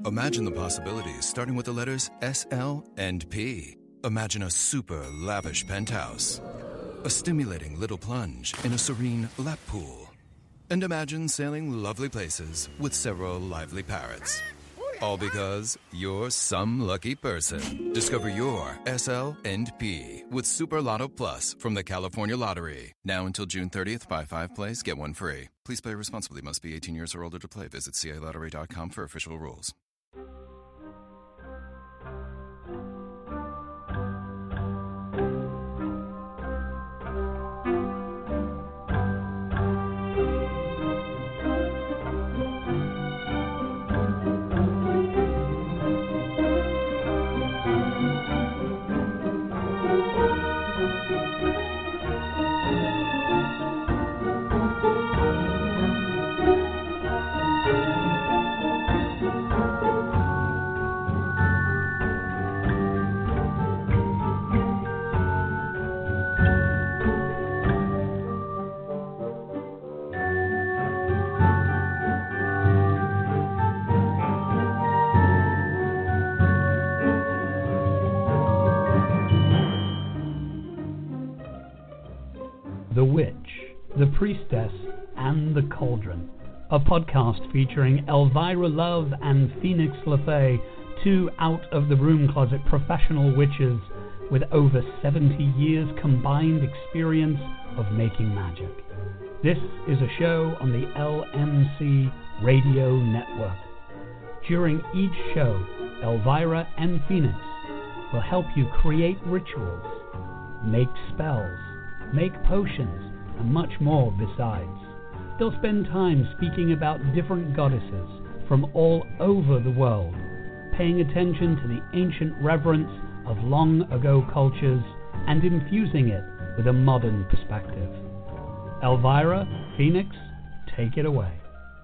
Imagine the possibilities starting with the letters S, L, and P. Imagine a super lavish penthouse, a stimulating little plunge in a serene lap pool. And imagine sailing lovely places with several lively parrots. All because you're some lucky person. Discover your SL and P with Super Lotto Plus from the California Lottery. Now until June 30th, buy 5 plays, get 1 free. Please play responsibly. Must be 18 years or older to play. Visit CALottery.com for official rules. The Witch, The Priestess, and the Cauldron, a podcast featuring Elvira Love and Phoenix LaFay, 2 out-of-the-room closet professional witches with over 70 years combined experience of making magic. This is a show on the LMC Radio Network. During each show, Elvira and Phoenix will help you create rituals, make spells, make potions, and much more besides. They'll spend time speaking about different goddesses from all over the world, paying attention to the ancient reverence of long-ago cultures and infusing it with a modern perspective. Elvira, Phoenix, take it away.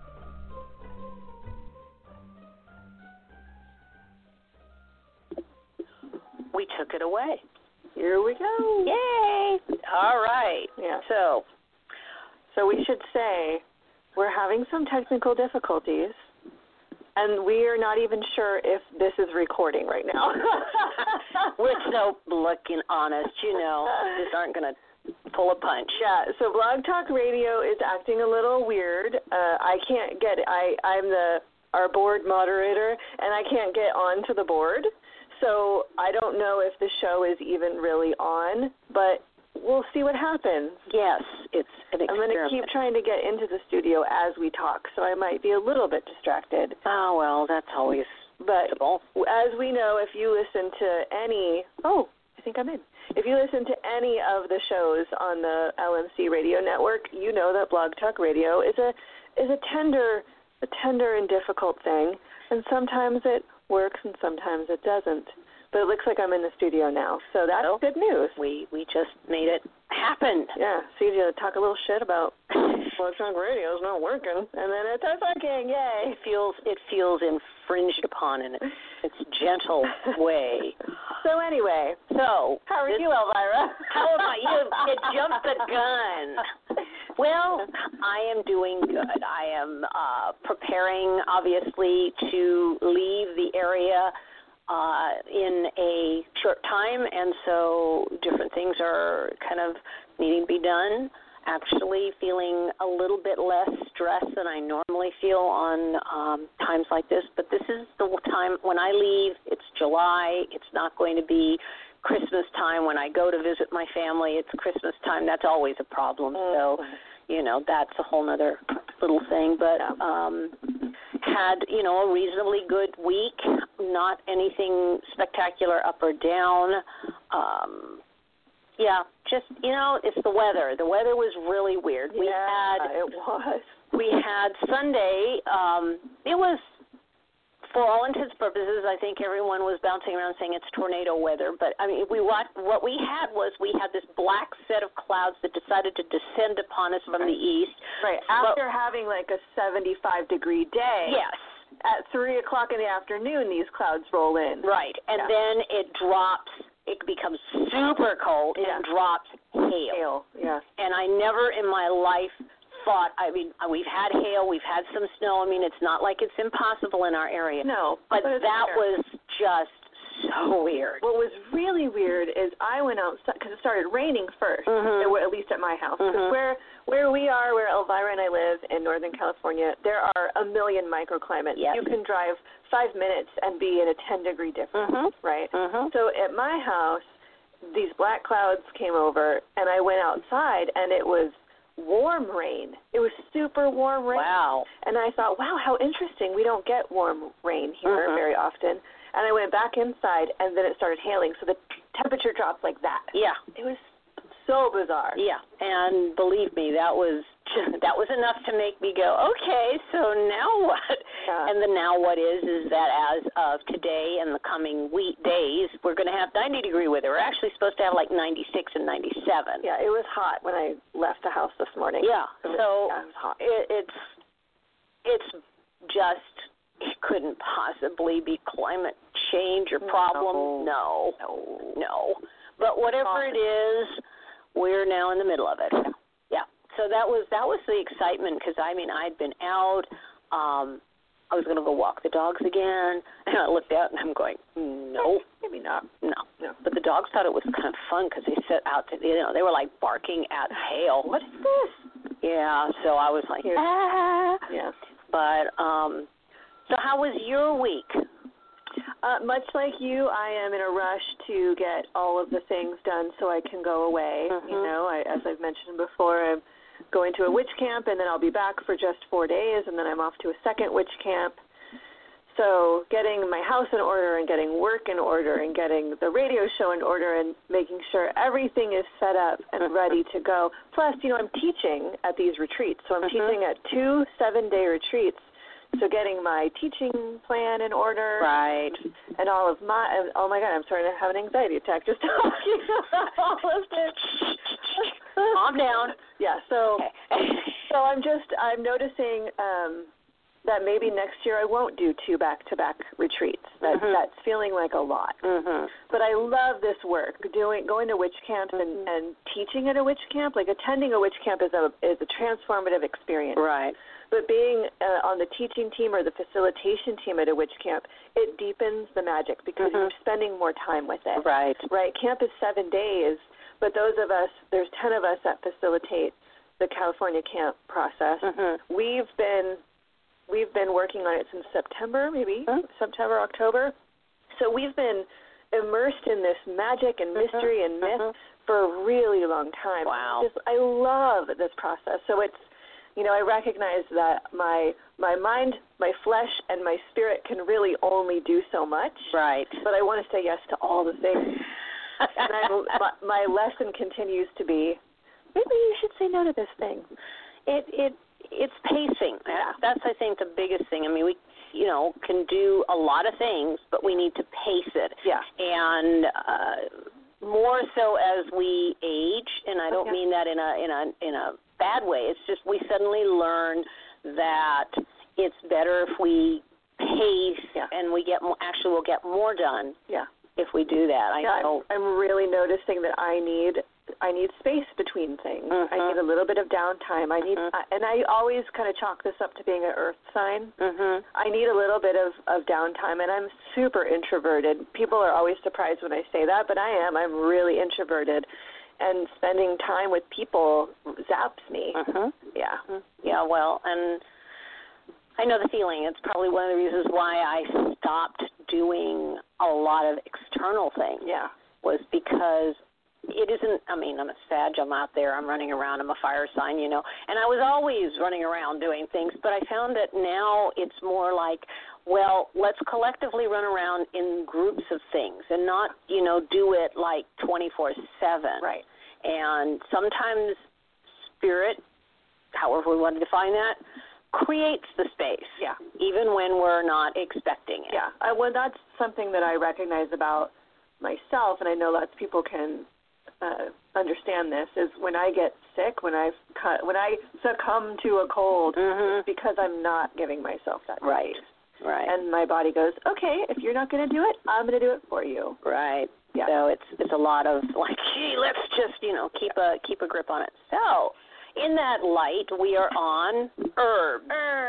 We took it away. Here we go. Yay! All right. Yeah. So we should say we're having some technical difficulties, and we are not even sure if this is recording right now. we're so looking honest, These aren't going to pull a punch. Yeah, so Blog Talk Radio is acting a little weird. I can't get I'm our board moderator, and I can't get onto the board. So I don't know if the show is even really on, but we'll see what happens. Yes, it's an experiment. I'm going to keep trying to get into the studio as we talk, so I might be a little bit distracted. Oh, well, that's always possible. As we know, if you listen to any If you listen to any of the shows on the LMC Radio Network, you know that Blog Talk Radio is a tender and difficult thing, and sometimes it works and sometimes it doesn't. But it looks like I'm in the studio now, so that's good news. We just made it happen. Yeah, so you talk a little shit about Blog Talk Radio is not working, and then it's working, yay. It feels infringed upon in its gentle way. So anyway, how are you, Elvira? How about you? You jumped the gun. Well, I am doing good. I am preparing, obviously, to leave the area in a short time, and so different things are kind of needing to be done. Actually feeling a little bit less stress than I normally feel on times like this, but this is the time when I leave. It's July. It's not going to be Christmas time. When I go to visit my family, it's Christmas time. That's always a problem. So, that's a whole other little thing. But had, a reasonably good week, not anything spectacular up or down. Yeah, just, it's the weather. The weather was really weird. It was. We had Sunday, it was, for all intents and purposes, I think everyone was bouncing around saying it's tornado weather. But, what we had this black set of clouds that decided to descend upon us from the east. Right, after having like a 75-degree day. Yes. At 3 o'clock in the afternoon, these clouds roll in. Right, and then it drops. It becomes super cold and drops hail. Yeah. And I never in my life thought, I mean, we've had hail, we've had some snow. I mean, it's not like it's impossible in our area. No. But that was just so weird. What was really weird is I went outside because it started raining first, at least at my house. Because where we are, where Elvira and I live in Northern California, there are a million microclimates. Yes. You can drive 5 minutes and be in a 10-degree difference, right? So at my house, these black clouds came over, and I went outside, and it was warm rain. It was super warm rain. Wow. And I thought, wow, how interesting. We don't get warm rain here very often. And I went back inside, and then it started hailing, so the temperature dropped like that. Yeah. It was so bizarre. Yeah, and believe me, that was enough to make me go, okay, so now what? Yeah. And the now what is that as of today and the coming days, we're going to have 90-degree weather. We're actually supposed to have like 96 and 97. Yeah, it was hot when I left the house this morning. Yeah, it was hot. It's just, it couldn't possibly be climate change or problem. No. But whatever it is, we're now in the middle of it. Yeah. So that was the excitement because, I mean, I'd been out. I was going to go walk the dogs again, and I looked out, and I'm going, no. Maybe not. No. But the dogs thought it was kind of fun because they set out to, they were like barking at hail. What is this? Yeah. So I was like, ah. Yeah. But, so how was your week? Much like you, I am in a rush to get all of the things done so I can go away. You know, as I've mentioned before, I'm going to a witch camp, and then I'll be back for just 4 days, and then I'm off to a second witch camp. So getting my house in order and getting work in order and getting the radio show in order and making sure everything is set up and ready to go. Plus, I'm teaching at these retreats. So I'm teaching at 2 7-day retreats. So getting my teaching plan in order, right, and all of oh my God, I'm starting to have an anxiety attack just talking about all of this. Calm down. Yeah, so I'm noticing that maybe next year I won't do 2 back-to-back retreats. That's feeling like a lot. But I love this work, going to witch camps and teaching at a witch camp. Like attending a witch camp is a transformative experience. Right. But being on the teaching team or the facilitation team at a witch camp, it deepens the magic because you're spending more time with it. Right. Right. Camp is 7 days, but those of us, there's 10 of us that facilitate the California camp process. We've been working on it since September, maybe September, October. So we've been immersed in this magic and mystery and myth for a really long time. Wow. I love this process. So it's, I recognize that my mind, my flesh, and my spirit can really only do so much. Right. But I want to say yes to all the things. And my lesson continues to be, maybe you should say no to this thing. It's pacing. That's, I think, the biggest thing. I mean, we, can do a lot of things, but we need to pace it. Yeah. And more so as we age, and I don't mean that in a bad way. It's just we suddenly learn that it's better if we pace and we get we'll get more done. Yeah. If we do that. I know. I'm really noticing that I need space between things. I need a little bit of downtime. And I always kind of chalk this up to being an earth sign. I need a little bit of downtime, and I'm super introverted. People are always surprised when I say that, but I am. I'm really introverted. And spending time with people zaps me. Yeah. Yeah, well, and I know the feeling. It's probably one of the reasons why I stopped doing a lot of external things. Yeah. Was because it isn't, I'm a Sag, I'm out there, I'm running around, I'm a fire sign, and I was always running around doing things, but I found that now it's more like, well, let's collectively run around in groups of things and not, do it like 24/7. Right. And sometimes spirit, however we want to define that, creates the space. Yeah. Even when we're not expecting it. Yeah. Well, that's something that I recognize about myself, and I know lots of people can understand this, is when I get sick, when I succumb to a cold, it's because I'm not giving myself that right. space. Right. And my body goes, okay, if you're not going to do it, I'm going to do it for you. Right. Yeah. So it's a lot of like, gee, let's just keep a grip on it. So in that light, we are on herbs.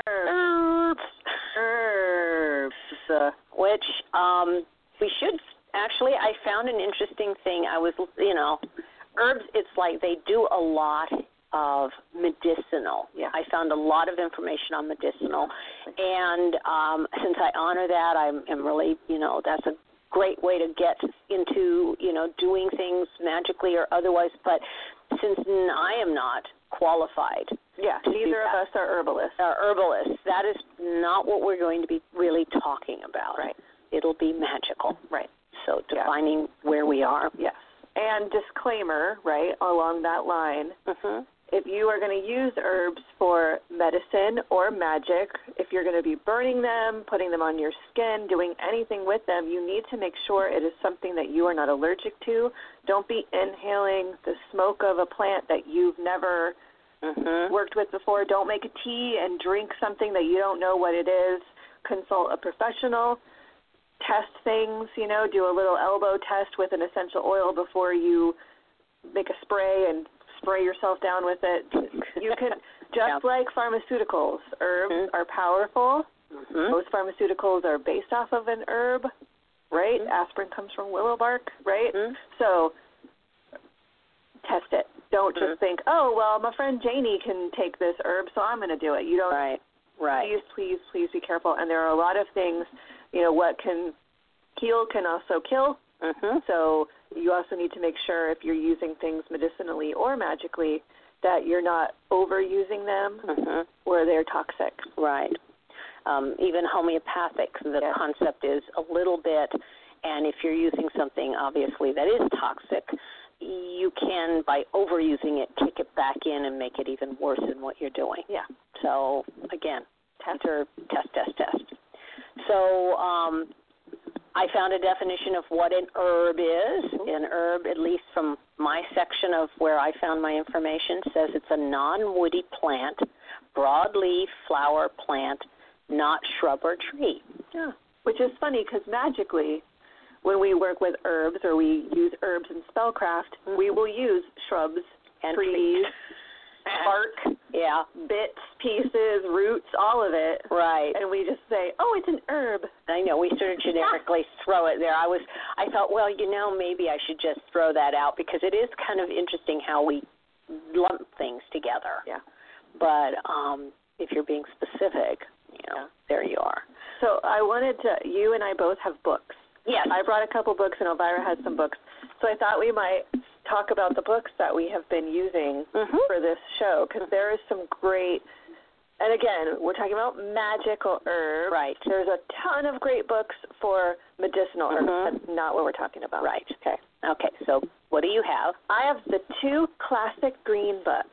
Herbs. Which we should actually. I found an interesting thing. I was, herbs. It's like they do a lot of medicinal. Yeah. I found a lot of information on medicinal, and since I honor that, I'm really, that's a great way to get into, doing things magically or otherwise. But since I am not qualified, neither of us are herbalists. That is not what we're going to be really talking about. Right. It'll be magical. Right. So defining where we are. Yes. And disclaimer, right, along that line, if you are going to use herbs for medicine or magic, if you're going to be burning them, putting them on your skin, doing anything with them, you need to make sure it is something that you are not allergic to. Don't be inhaling the smoke of a plant that you've never worked with before. Don't make a tea and drink something that you don't know what it is. Consult a professional. Test things, do a little elbow test with an essential oil before you make a spray and spray yourself down with it. You can, just like pharmaceuticals, herbs are powerful. Most pharmaceuticals are based off of an herb, right? Aspirin comes from willow bark, right? So test it. Don't just think, oh, well, my friend Janie can take this herb, so I'm going to do it. You don't. Right. Please be careful. And there are a lot of things, what can heal can also kill. So you also need to make sure if you're using things medicinally or magically that you're not overusing them where they're toxic. Right. Even homeopathic, the concept is a little bit, and if you're using something obviously that is toxic, you can, by overusing it, kick it back in and make it even worse than what you're doing. Yeah. So, again, test. So I found a definition of what an herb is. An herb, at least from my section of where I found my information, says it's a non-woody plant, broadleaf flower plant, not shrub or tree. Yeah. Which is funny because magically, when we work with herbs or we use herbs in spellcraft, we will use shrubs, and trees, bark, bits, pieces, roots, all of it. Right. And we just say, oh, it's an herb. I know, we sort of generically throw it there. I thought, well, maybe I should just throw that out because it is kind of interesting how we lump things together. Yeah. But if you're being specific, there you are. So I wanted to, you and I both have books. Yes. I brought a couple books and Elvira has some books. So I thought we might talk about the books that we have been using for this show because there is some great, and again, we're talking about magical herbs. Right. There's a ton of great books for medicinal herbs. That's not what we're talking about. Right. Okay, so what do you have? I have the 2 classic green books.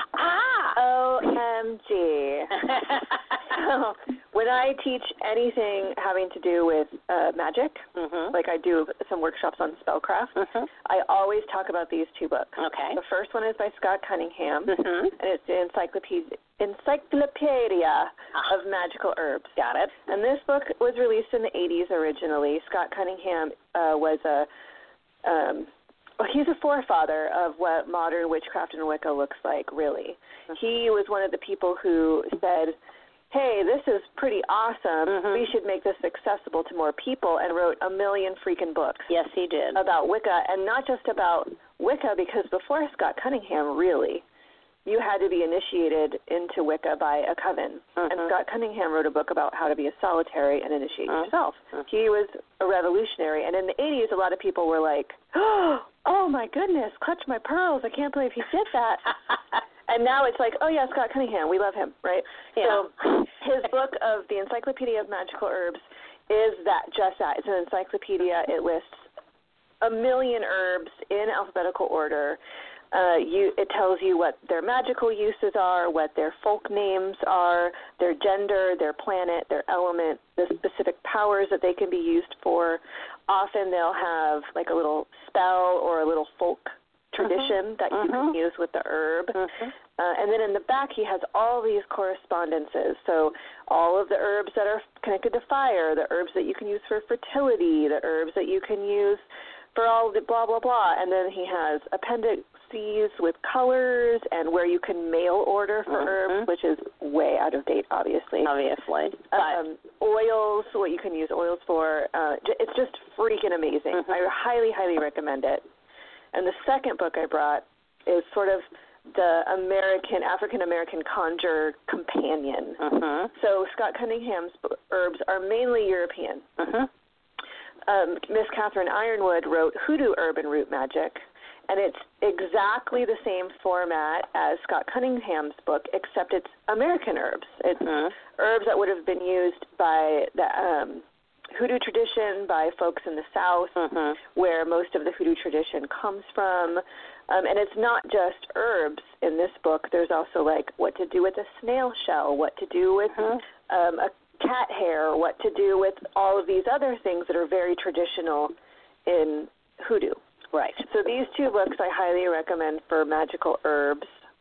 OMG. So when I teach anything having to do with magic, like I do some workshops on spellcraft, I always talk about these 2 books. Okay. The first one is by Scott Cunningham, and it's the Encyclopedia of Magical Herbs. Got it. And this book was released in the 80s originally. Scott Cunningham was he's a forefather of what modern witchcraft and Wicca looks like, really. He was one of the people who said, hey, this is pretty awesome. We should make this accessible to more people, and wrote a million freaking books. Yes, he did. About Wicca, and not just about Wicca, because before Scott Cunningham, really, you had to be initiated into Wicca by a coven. And Scott Cunningham wrote a book about how to be a solitary and initiate yourself. He was a revolutionary. And in the 80s, a lot of people were like, oh, my goodness, clutch my pearls. I can't believe he did that. And now it's like, oh, yeah, Scott Cunningham. We love him, right? Yeah. So his book of the Encyclopedia of Magical Herbs is just that. It's an encyclopedia. It lists a million herbs in alphabetical order. It tells you what their magical uses are, what their folk names are, their gender, their planet, their element, the specific powers that they can be used for. Often they'll have like a little spell or a little folk tradition that you can use with the herb. And then in the back he has all these correspondences. So all of the herbs that are connected to fire, the herbs that you can use for fertility, the herbs that you can use for all the blah, blah, blah. And then he has appendix Etsys with colors and where you can mail order for herbs, which is way out of date, obviously. Oils, what you can use oils for. It's just freaking amazing. I highly, highly recommend it. And the second book I brought is sort of the African-American conjure companion. So Scott Cunningham's herbs are mainly European. Miss Catherine Ironwood wrote Hoodoo Herb and Root Magic, and it's exactly the same format as Scott Cunningham's book, except it's American herbs. It's herbs that would have been used by the Hoodoo tradition, by folks in the South, where most of the Hoodoo tradition comes from. And it's not just herbs in this book. There's also, like, what to do with a snail shell, what to do with a cat hair, what to do with all of these other things that are very traditional in Hoodoo. Right. So these two books I highly recommend for magical herbs.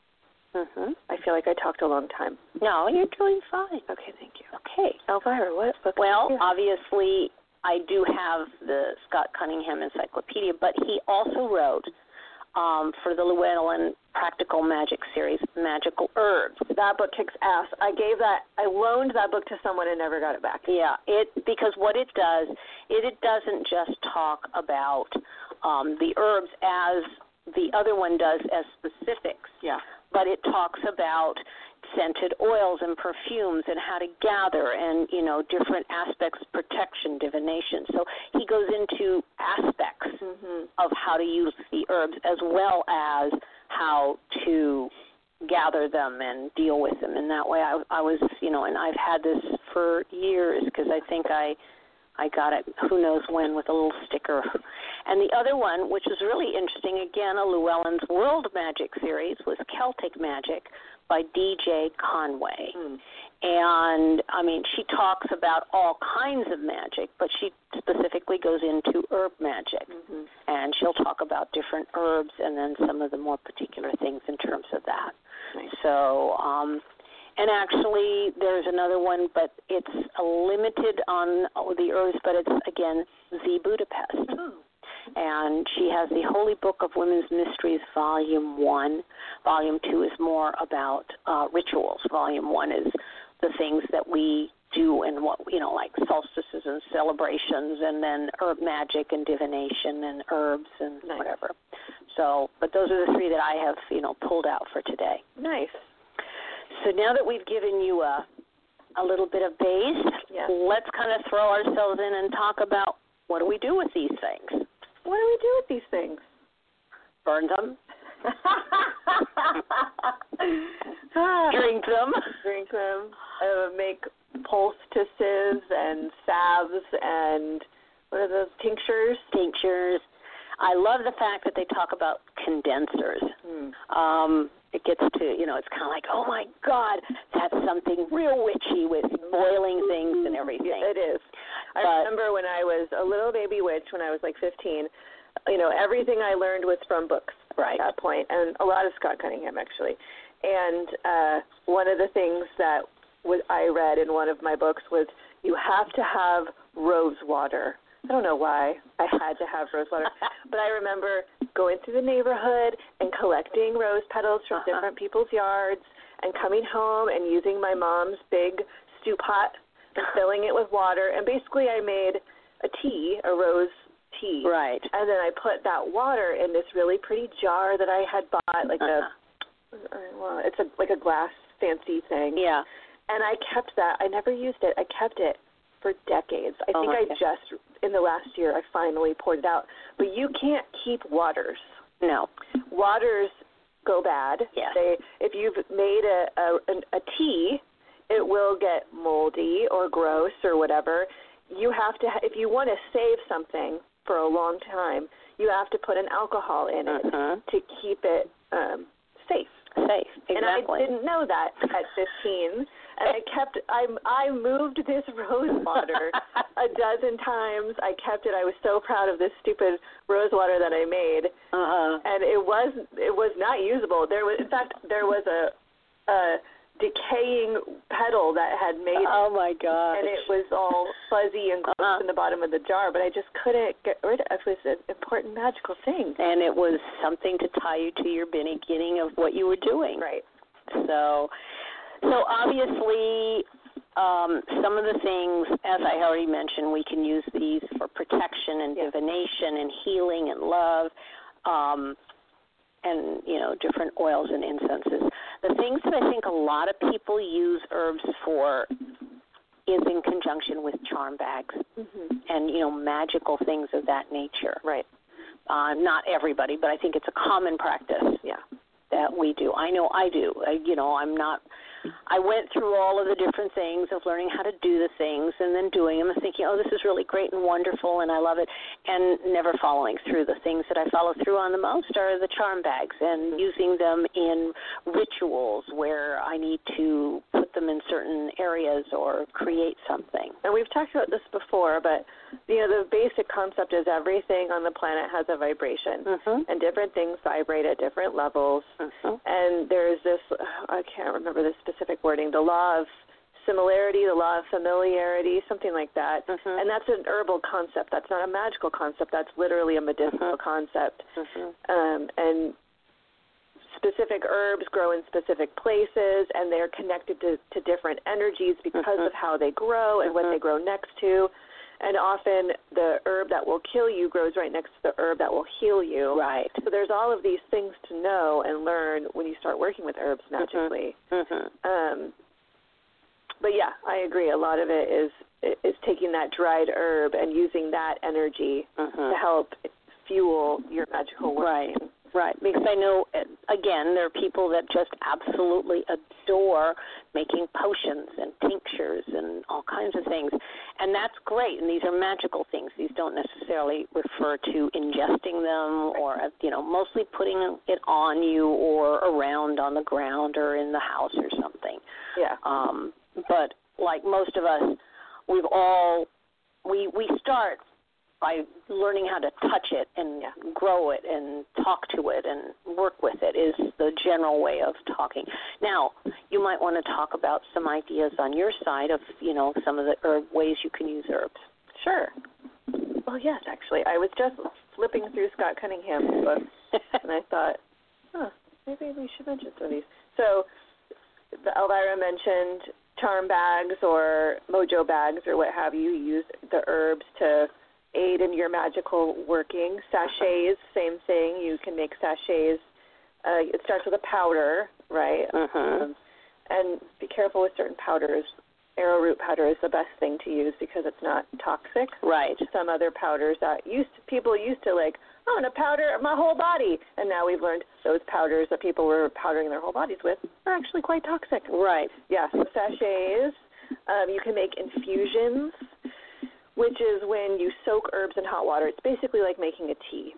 I feel like I talked a long time. No, you're doing fine. Okay, thank you. Okay. Elvira, what book? Well, obviously, I do have the Scott Cunningham Encyclopedia, but he also wrote for the Llewellyn Practical Magic series, Magical Herbs. That book kicks ass. I loaned that book to someone and never got it back. Yeah, because what it does, it doesn't just talk about the herbs as the other one does as specifics. Yeah. But it talks about scented oils and perfumes and how to gather and, different aspects of protection, divination. So he goes into aspects of how to use the herbs as well as how to gather them and deal with them. And that way I was, and I've had this for years because I think I got it who knows when with a little sticker. And the other one, which was really interesting, again, a Llewellyn's World Magic series, was Celtic Magic by D.J. Conway. And, she talks about all kinds of magic, but she specifically goes into herb magic. And she'll talk about different herbs and then some of the more particular things in terms of that. Nice. So, and actually, there's another one, but it's limited on the herbs, but it's, again, Z. Budapest. And she has the Holy Book of Women's Mysteries, Volume 1. Volume 2 is more about rituals. Volume 1 is the things that we do and what, like solstices and celebrations, and then herb magic and divination and herbs and whatever. So, but those are the three that I have, pulled out for today. Nice. So now that we've given you a little bit of base, let's kind of throw ourselves in and talk about what do we do with these things. What do we do with these things? Burn them. Drink them. Make poultices and salves and what are those, tinctures? Tinctures. I love the fact that they talk about condensers. It gets to, it's kind of like, oh, my God, that's something real witchy with boiling things and everything. It is. I remember when I was a little baby witch, when I was like 15, everything I learned was from books at that point, and a lot of Scott Cunningham, actually. And one of the things that I read in one of my books was you have to have rose water. I don't know why I had to have rose water, but I remember going through the neighborhood and collecting rose petals from different people's yards and coming home and using my mom's big stew pot and filling it with water. And basically I made a rose tea. Right. And then I put that water in this really pretty jar that I had bought, like it's like a glass fancy thing. Yeah. And I kept that. I never used it. I kept it for decades. I think I just, in the last year, I finally poured it out. But you can't keep waters. No. Waters go bad. Yes. If you've made a tea, it will get moldy or gross or whatever. You have to, if you want to save something for a long time, you have to put an alcohol in it to keep it safe. Safe, exactly. And I didn't know that at 15. And I moved this rose water a dozen times. I kept it. I was so proud of this stupid rose water that I made. And it was not usable. In fact, there was decaying petal that had made Oh my gosh. and it was all fuzzy and gross in the bottom of the jar, but I just couldn't get rid of it. It was an important magical thing. And it was something to tie you to your beginning of what you were doing. Right. So obviously, some of the things, as I already mentioned, we can use these for protection and divination and healing and love, and, different oils and incenses. The things that I think a lot of people use herbs for is in conjunction with charm bags and, magical things of that nature. Right. Not everybody, but I think it's a common practice. Yeah. That we do. I know I do. I went through all of the different things of learning how to do the things and then doing them and thinking, oh, this is really great and wonderful and I love it, and never following through. The things that I follow through on the most are the charm bags and using them in rituals where I need to put them in certain areas or create something. And we've talked about this before, but the basic concept is everything on the planet has a vibration, and different things vibrate at different levels. And there's this, I can't remember the specific wording, the law of similarity, the law of familiarity, something like that. And that's an herbal concept. That's not a magical concept. That's literally a medicinal concept. And specific herbs grow in specific places, and they're connected to different energies because of how they grow and what they grow next to. And often the herb that will kill you grows right next to the herb that will heal you. Right. So there's all of these things to know and learn when you start working with herbs magically. But yeah, I agree. A lot of it is taking that dried herb and using that energy to help fuel your magical work. Right, because I know, again, there are people that just absolutely adore making potions and tinctures and all kinds of things, and that's great, and these are magical things. These don't necessarily refer to ingesting them or, mostly putting it on you or around on the ground or in the house or something. Yeah. But like most of us, we start by learning how to touch it and grow it and talk to it and work with it is the general way of talking. Now, you might want to talk about some ideas on your side of, some of the ways you can use herbs. Sure. Well, yes, actually. I was just flipping through Scott Cunningham's book, and I thought, maybe we should mention some of these. So Elvira mentioned charm bags or mojo bags or what have you. Use the herbs to aid in your magical working. Sachets, same thing. You can make sachets. It starts with a powder, right? And be careful with certain powders. Arrowroot powder is the best thing to use because it's not toxic. Right. Some other powders that people used to like, I'm going to powder my whole body. And now we've learned those powders that people were powdering their whole bodies with are actually quite toxic. Right. Yeah, so sachets. You can make infusions, which is when you soak herbs in hot water. It's basically like making a tea.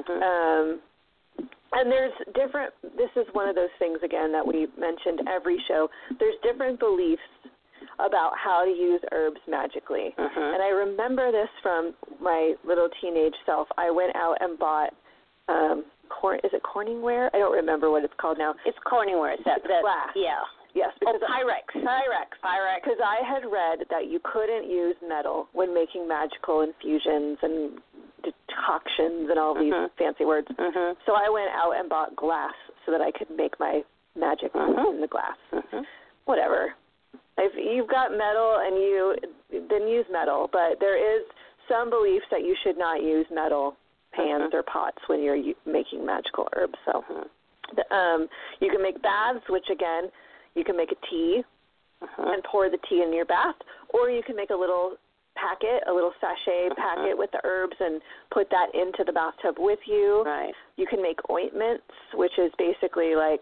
And there's this is one of those things, again, that we mentioned every show. There's different beliefs about how to use herbs magically. And I remember this from my little teenage self. I went out and bought, is it Corningware? I don't remember what it's called now. It's Corningware. It's that glass. Yeah. Yes. Pyrex. Because I had read that you couldn't use metal when making magical infusions and decoctions and all these fancy words. So I went out and bought glass so that I could make my magic in the glass. Whatever. If you've got metal and then use metal, but there is some beliefs that you should not use metal pans or pots when you're making magical herbs. So you can make baths, which again, you can make a tea and pour the tea in your bath, or you can make a little packet, a little sachet packet with the herbs and put that into the bathtub with you. Right. You can make ointments, which is basically like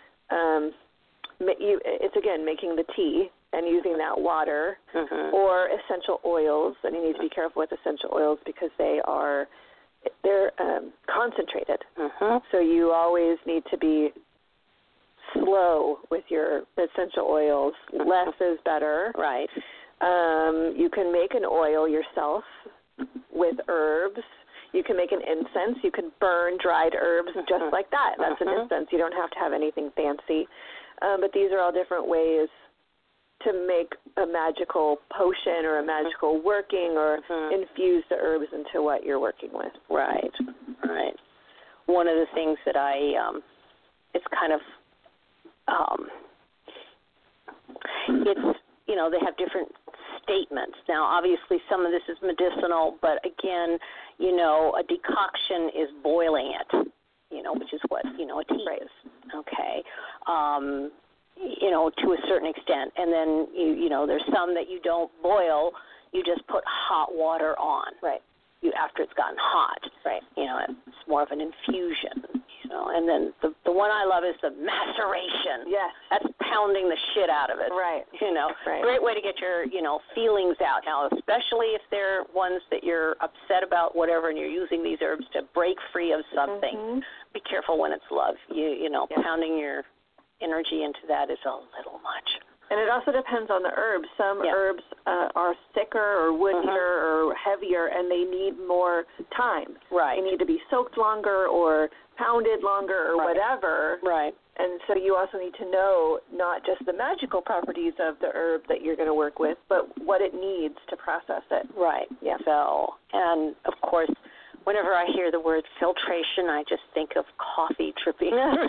it's again making the tea and using that water, or essential oils. And you need to be careful with essential oils because they're concentrated. So you always need to be slow with your essential oils. Less is better. Right. You can make an oil yourself with herbs. You can make an incense. You can burn dried herbs just like that. That's an incense. You don't have to have anything fancy. but these are all different ways to make a magical potion or a magical working or infuse the herbs into what you're working with. Right. One of the things that it's kind of, it's, they have different statements. Now, obviously, some of this is medicinal, but again, a decoction is boiling it, which is what, a tea is, okay, to a certain extent. And then, there's some that you don't boil, you just put hot water on. Right. After it's gotten hot. Right. It's more of an infusion, And then the one I love is the maceration. Yes. That's pounding the shit out of it. Right. Right. Great way to get your, feelings out. Now, especially if they're ones that you're upset about, whatever, and you're using these herbs to break free of something. Be careful when it's love. Pounding your energy into that is a little much. And it also depends on the herbs. Some herbs are thicker or woodier or heavier, and they need more time. Right. They need to be soaked longer or pounded longer or whatever. Right. And so you also need to know not just the magical properties of the herb that you're going to work with, but what it needs to process it. Right. Yeah. So, and of course, whenever I hear the word filtration, I just think of coffee dripping.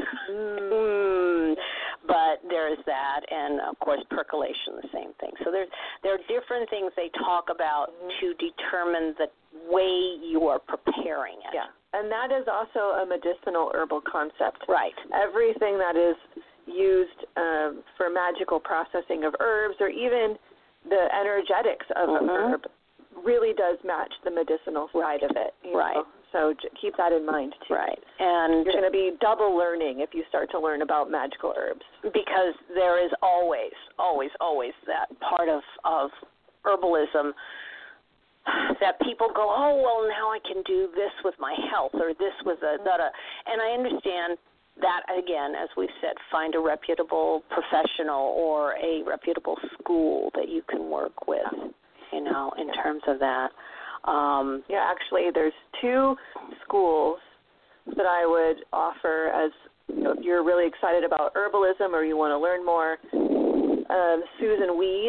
But there's that, and of course percolation, the same thing. So there are different things they talk about to determine the way you are preparing it. Yeah, and that is also a medicinal herbal concept. Right. Everything that is used for magical processing of herbs, or even the energetics of a herb, really does match the medicinal side of it. Right. So keep that in mind, too. Right. And you're going to be double learning if you start to learn about magical herbs. Because there is always that part of herbalism that people go, oh, well, now I can do this with my health or this with and I understand that, again, as we've said, find a reputable professional or a reputable school that you can work with, in terms of that. Actually, there's 2 schools that I would offer as, if you're really excited about herbalism or you want to learn more. Susan Weed,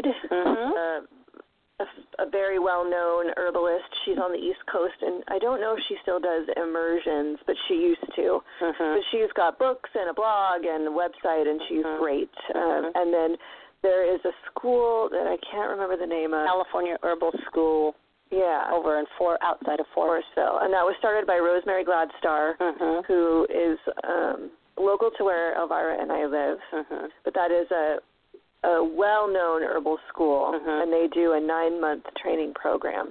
a very well-known herbalist. She's on the East Coast, and I don't know if she still does immersions, but she used to. But she's got books and a blog and a website, and she's great. And then there is a school that I can't remember the name of. California Herbal School. Yeah. Over in outside of Forestville. And that was started by Rosemary Gladstar, who is local to where Elvira and I live. But that is a well-known herbal school, and they do a 9-month training program.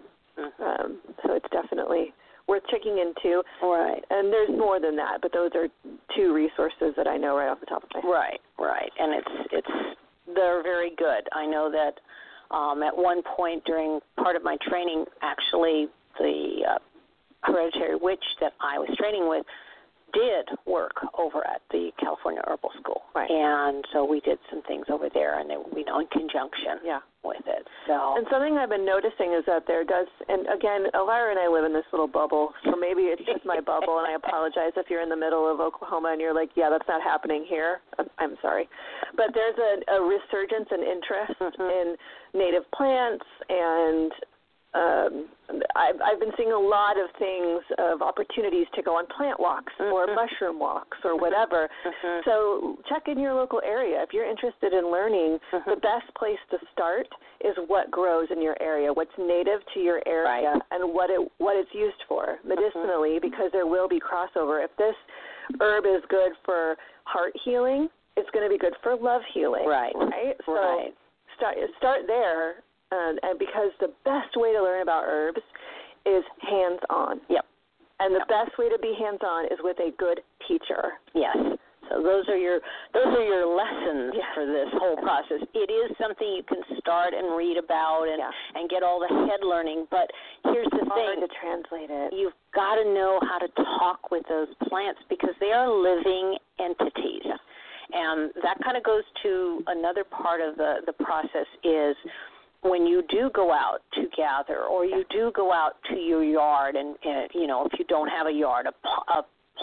So it's definitely worth checking into. Right. And there's more than that, but those are 2 resources that I know right off the top of my head. Right. And they're very good. I know that at one point during part of my training, actually, the hereditary witch that I was training with did work over at the California Herbal School. Right. And so we did some things over there, and in conjunction with it. So. And something I've been noticing is that there does, and again, Elvira and I live in this little bubble, so maybe it's just my bubble, and I apologize if you're in the middle of Oklahoma and you're like, yeah, that's not happening here. I'm sorry. But there's a resurgence and interest in native plants, and I've been seeing a lot of things, of opportunities to go on plant walks or mushroom walks or whatever. So check in your local area. If you're interested in learning, the best place to start is what grows in your area, what's native to your area, and what it's used for medicinally, because there will be crossover. If this herb is good for heart healing, it's going to be good for love healing. Right. So start there. And because the best way to learn about herbs is hands-on. Yep. And the best way to be hands-on is with a good teacher. Yes. So those are your lessons for this whole process. It is something you can start and read about and get all the head learning. But here's the thing: to translate it. You've got to know how to talk with those plants because they are living entities. Yeah. And that kind of goes to another part of the process is when you do go out to gather or you do go out to your yard and, if you don't have a yard, a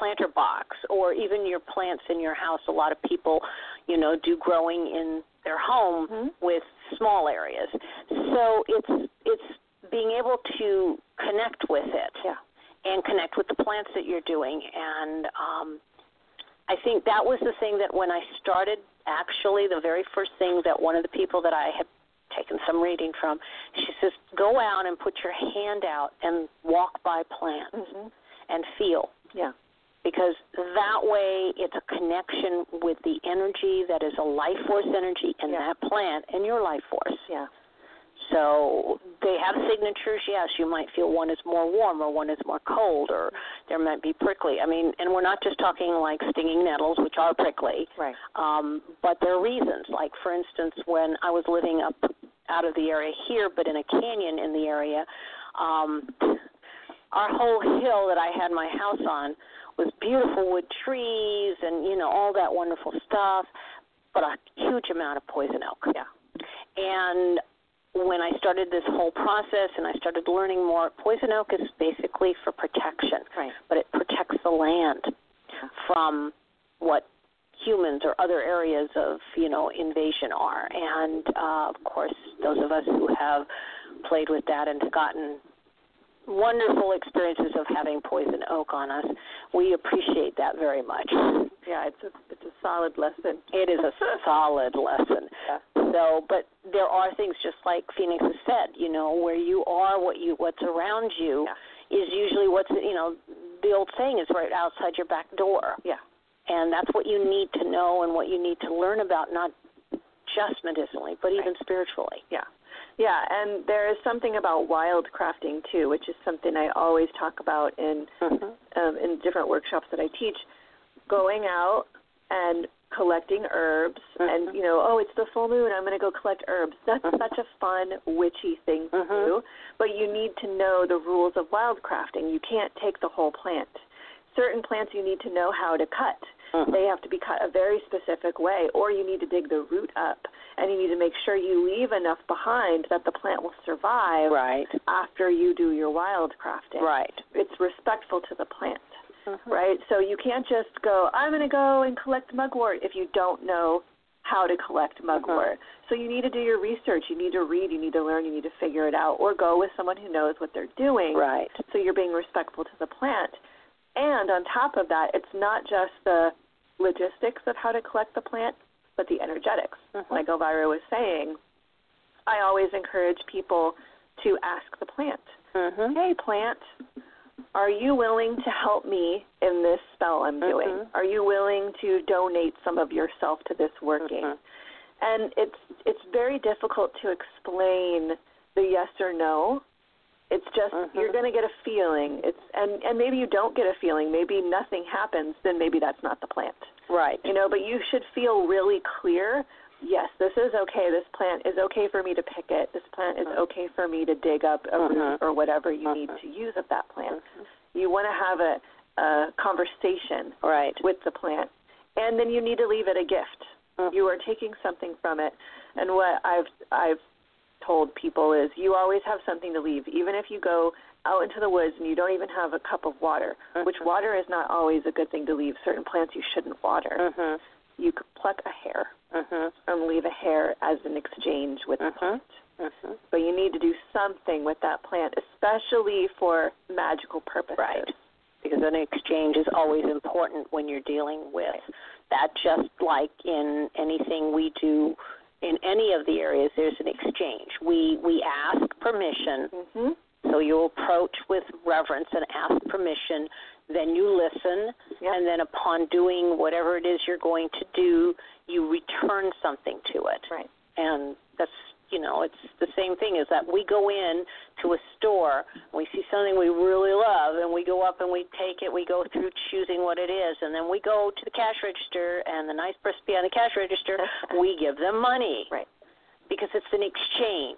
planter box or even your plants in your house. A lot of people, do growing in their home with small areas. So it's being able to connect with it and connect with the plants that you're doing. And I think that was the thing that when I started, actually, the very first thing that one of the people that I had taken some reading from, she says, go out and put your hand out and walk by plants and feel. Yeah. Because that way it's a connection with the energy that is a life force energy in that plant and your life force. Yeah. So they have signatures, yes. You might feel one is more warm or one is more cold or there might be prickly. I mean, and we're not just talking like stinging nettles, which are prickly. Right. But there are reasons. Like, for instance, when I was living up out of the area here but in a canyon in the area, our whole hill that I had my house on was beautiful wood trees and, all that wonderful stuff, but a huge amount of poison oak. Yeah. And when I started this whole process and I started learning more, poison oak is basically for protection. Right. But it protects the land from what humans or other areas of, invasion are. And, of course, those of us who have played with that and gotten wonderful experiences of having poison oak on us, we appreciate that very much. Yeah, it's a solid lesson. It is a solid lesson. Yeah. So, but there are things, just like Phoenix has said, where you are, what's around you is usually what's, the old saying is right outside your back door. Yeah. And that's what you need to know and what you need to learn about, not just medicinally, but even spiritually. Yeah. Yeah, and there is something about wild crafting, too, which is something I always talk about in different workshops that I teach. Going out and collecting herbs and, it's the full moon, I'm going to go collect herbs. That's such a fun, witchy thing to do, but you need to know the rules of wild crafting. You can't take the whole plant. Certain plants you need to know how to cut. They have to be cut a very specific way, or you need to dig the root up, and you need to make sure you leave enough behind that the plant will survive after you do your wild crafting. Right. It's respectful to the plant, right? So you can't just go, I'm going to go and collect mugwort if you don't know how to collect mugwort. So you need to do your research. You need to read. You need to learn. You need to figure it out, or go with someone who knows what they're doing. Right. So you're being respectful to the plant. And on top of that, it's not just the logistics of how to collect the plant, but the energetics. Like Elvira was saying, I always encourage people to ask the plant, hey, plant, are you willing to help me in this spell I'm doing? Are you willing to donate some of yourself to this working? And it's very difficult to explain the yes or no. It's just you're going to get a feeling. And maybe you don't get a feeling. Maybe nothing happens. Then maybe that's not the plant. Right. But you should feel really clear, yes, this is okay. This plant is okay for me to pick it. This plant is okay for me to dig up a root or whatever you need to use of that plant. You want to have a conversation with the plant. And then you need to leave it a gift. You are taking something from it. And what I've told people is you always have something to leave, even if you go out into the woods and you don't even have a cup of water, which water is not always a good thing to leave. Certain plants you shouldn't water. You could pluck a hair and leave a hair as an exchange with the plant. But you need to do something with that plant, especially for magical purposes. Right. Because an exchange is always important when you're dealing with that, just like in anything we do. In any of the areas, there's an exchange. We ask permission, so you approach with reverence and ask permission. Then you listen, and then upon doing whatever it is you're going to do, you return something to it. Right. And that's, it's the same thing as that we go in to a store, we see something we really love, and we go up and we take it, we go through choosing what it is, and then we go to the cash register, and the nice person behind the cash register, we give them money. Right. Because it's an exchange,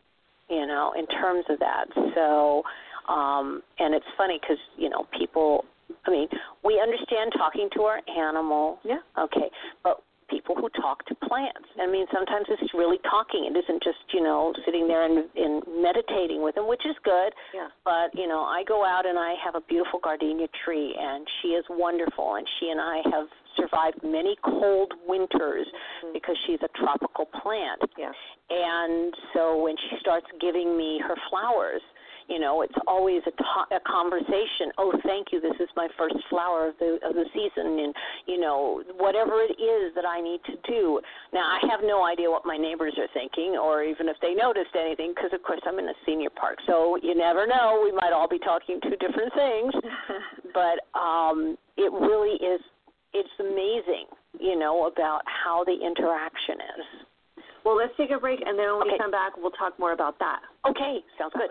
in terms of that. So, and it's funny because, people, we understand talking to our animal. Yeah. Okay. But people who talk to plants. I mean, sometimes it's really talking. It isn't just, sitting there and meditating with them, which is good. Yeah. But, I go out and I have a beautiful gardenia tree, and she is wonderful, and she and I have survived many cold winters because she's a tropical plant. Yeah. And so when she starts giving me her flowers, it's always a conversation. Oh, thank you. This is my first flower of the season, and whatever it is that I need to do. Now, I have no idea what my neighbors are thinking, or even if they noticed anything, because of course I'm in a senior park, so you never know. We might all be talking two different things, but it really is. It's amazing, about how the interaction is. Well, let's take a break, and then when we come back, we'll talk more about that. Okay, sounds good.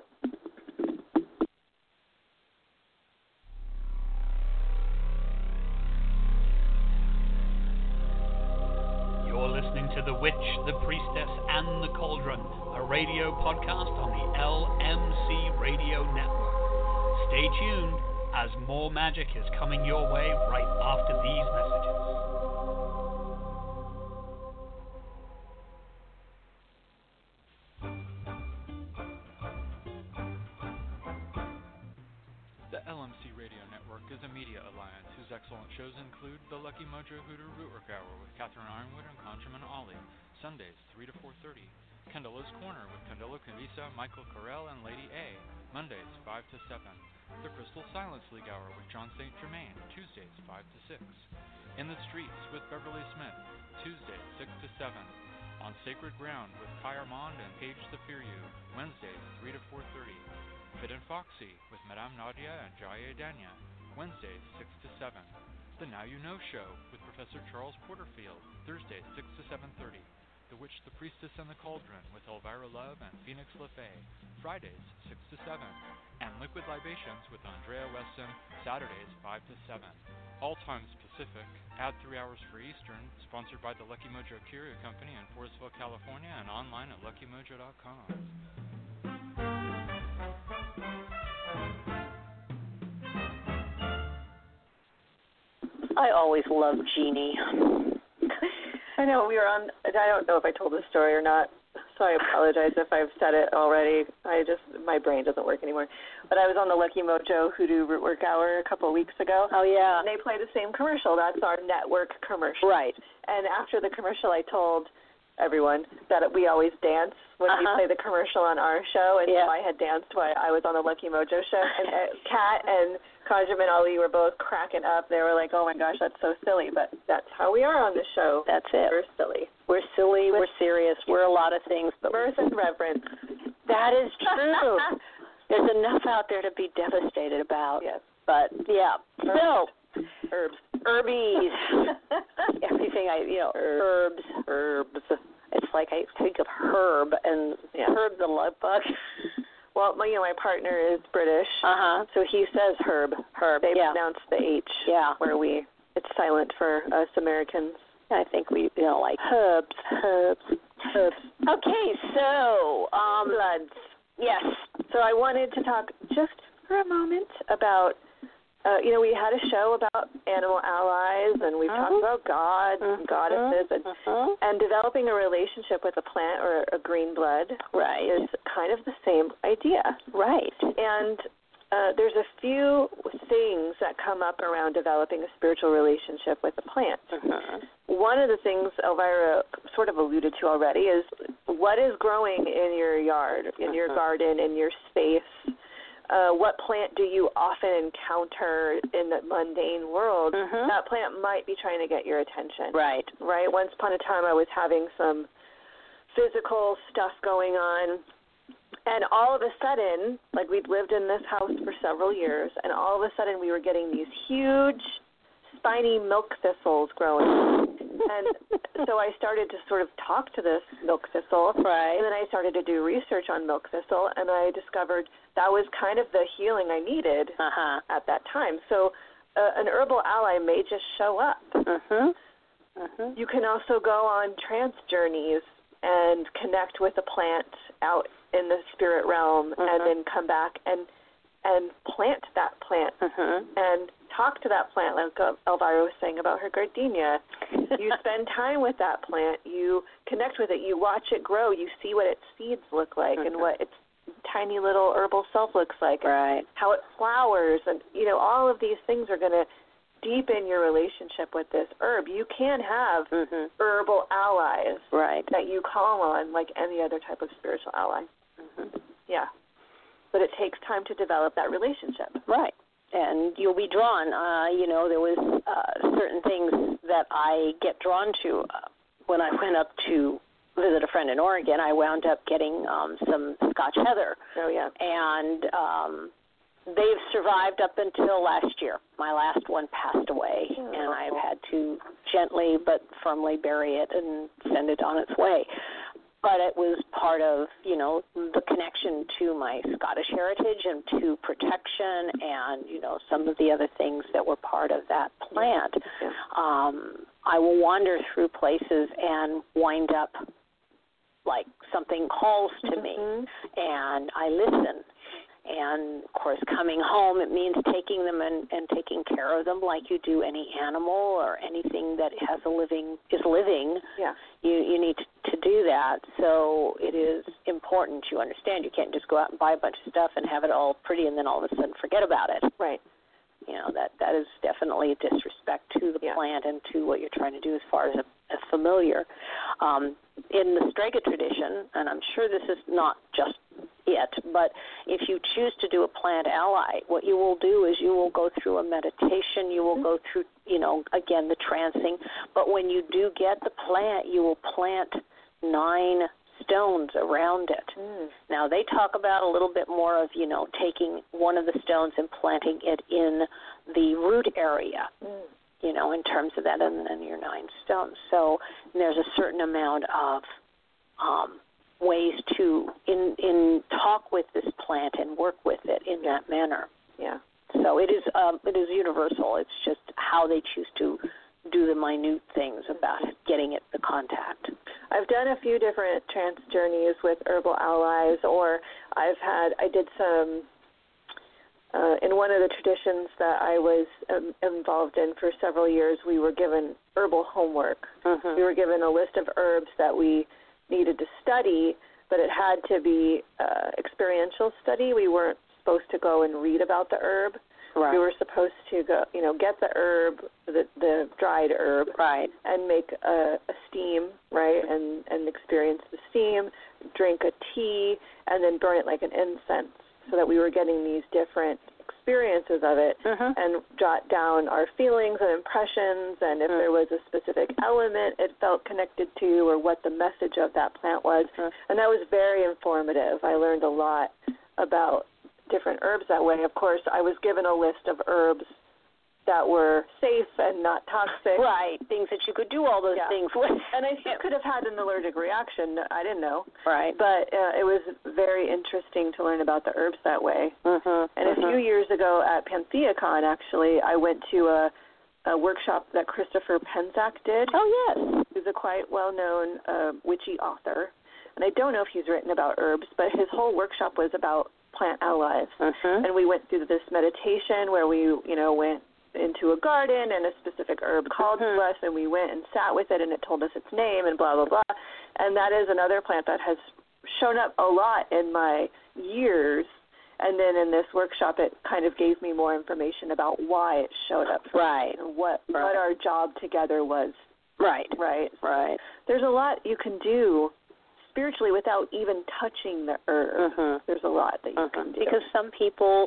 You're listening to The Witch, the Priestess, and the Cauldron, a radio podcast on the LMC Radio Network. Stay tuned, as more magic is coming your way right after these messages. The LMC Radio Network is a media alliance whose excellent shows include The Lucky Mojo Hoodoo Rootwork Hour with Catherine Ironwood and Conjurman Ollie, Sundays 3 to 4:30. Candelo's Corner with Candelo Cavisa, Michael Carell, and Lady A, Mondays 5 to 7. The Crystal Silence League Hour with John St. Germain, Tuesdays 5 to 6. In the Streets with Beverly Smith, Tuesdays 6 to 7. On Sacred Ground with Kai Armand and Paige Zafiriou, Wednesdays 3 to 4:30. Fit and Foxy with Madame Nadia and Jaya Danya, Wednesdays 6 to 7. The Now You Know Show with Professor Charles Porterfield, Thursdays 6 to 7:30. The Witch, the Priestess, and the Cauldron with Elvira Love and Phoenix LaFay, Fridays 6 to 7. And Liquid Libations with Andrea Weston, Saturdays 5 to 7. All times Pacific, add 3 hours for Eastern, sponsored by the Lucky Mojo Curio Company in Forestville, California, and online at luckymojo.com. I always love Jeannie. I know we were on. I don't know if I told this story or not, so I apologize if I've said it already. My brain doesn't work anymore. But I was on the Lucky Mojo Hoodoo Rootwork Hour a couple of weeks ago. Oh yeah. And they play the same commercial. That's our network commercial. Right. And after the commercial, I told everyone that we always dance when we play the commercial on our show, and so I had danced while I was on the Lucky Mojo show. And Kat and Conjurman Ali were both cracking up. They were like, "Oh my gosh, that's so silly," but that's how we are on the show. That's it. We're silly. We're silly. We're serious. We're a lot of things, but mirth and reverence. That is true. There's enough out there to be devastated about. Yes. But yeah. So herbs. Herbies. Everything herbs. It's like I think of Herb and Herb the love bug. Well, my partner is British, so he says herb. They pronounce the H, where it's silent for us Americans. I think we like herbs. Okay, so bloods. Yes. So I wanted to talk just for a moment about. We had a show about animal allies, and we've talked about gods and goddesses, and developing a relationship with a plant or a green blood is kind of the same idea. Right. And there's a few things that come up around developing a spiritual relationship with a plant. One of the things Elvira sort of alluded to already is what is growing in your yard, in your garden, in your space. What plant do you often encounter in the mundane world? That plant might be trying to get your attention. Right. Once upon a time I was having some physical stuff going on, and all of a sudden, like we'd lived in this house for several years, and all of a sudden we were getting these huge spiny milk thistles growing. And so I started to sort of talk to this milk thistle. Right. And then I started to do research on milk thistle, and I discovered that was kind of the healing I needed at that time. So an herbal ally may just show up. You can also go on trance journeys and connect with a plant out in the spirit realm and then come back. And and plant that plant and talk to that plant, like Elvira was saying about her gardenia. You spend time with that plant. You connect with it. You watch it grow. You see what its seeds look like and what its tiny little herbal self looks like, right, and how it flowers. And, all of these things are going to deepen your relationship with this herb. You can have herbal allies that you call on like any other type of spiritual ally. Yeah. But it takes time to develop that relationship. Right. And you'll be drawn. There was certain things that I get drawn to. When I went up to visit a friend in Oregon, I wound up getting some Scotch heather. Oh, yeah. And they've survived up until last year. My last one passed away, and I've had to gently but firmly bury it and send it on its way. But it was part of, the connection to my Scottish heritage and to protection and, some of the other things that were part of that plant. Yeah. I will wander through places and wind up like something calls to me, and I listen. And, of course, coming home, it means taking them and taking care of them like you do any animal or anything that is living. Yeah. You need to do that. So it is important you understand. You can't just go out and buy a bunch of stuff and have it all pretty and then all of a sudden forget about it. Right. That is definitely a disrespect to the plant and to what you're trying to do as far as a familiar. In the Strega tradition, and I'm sure this is not just it, but if you choose to do a plant ally, what you will do is you will go through a meditation, you will go through, again, the trancing, but when you do get the plant, you will plant 9 stones around it. Now, they talk about a little bit more of, taking one of the stones and planting it in the root area, in terms of that, and then your 9 stones. So there's a certain amount of ways to talk with this plant and work with it in that manner. Yeah. So it is universal. It's just how they choose to do the minute things about getting it the contact. I've done a few different trance journeys with herbal allies, or I did some in one of the traditions that I was involved in for several years. We were given herbal homework. We were given a list of herbs that we needed to study, but it had to be experiential study. We weren't supposed to go and read about the herb. Right. We were supposed to go, get the herb, the dried herb, and make a steam, and experience the steam, drink a tea, and then burn it like an incense, so that we were getting these different experiences of it, and jot down our feelings and impressions, and if there was a specific element it felt connected to, or what the message of that plant was. And that was very informative. I learned a lot about different herbs that way. Of course, I was given a list of herbs that were safe and not toxic. Right, things that you could do all those things with. And I still could have had an allergic reaction. I didn't know. Right. But it was very interesting to learn about the herbs that way. And a few years ago at PantheaCon, actually, I went to a workshop that Christopher Penczak did. Oh, yes. He's a quite well-known witchy author. And I don't know if he's written about herbs, but his whole workshop was about plant allies. And we went through this meditation where we, went into a garden and a specific herb called to us, and we went and sat with it, and it told us its name and blah, blah, blah. And that is another plant that has shown up a lot in my years. And then in this workshop, it kind of gave me more information about why it showed up. And what our job together was. Right. There's a lot you can do spiritually without even touching the herb. There's a lot that you can do. Because some people,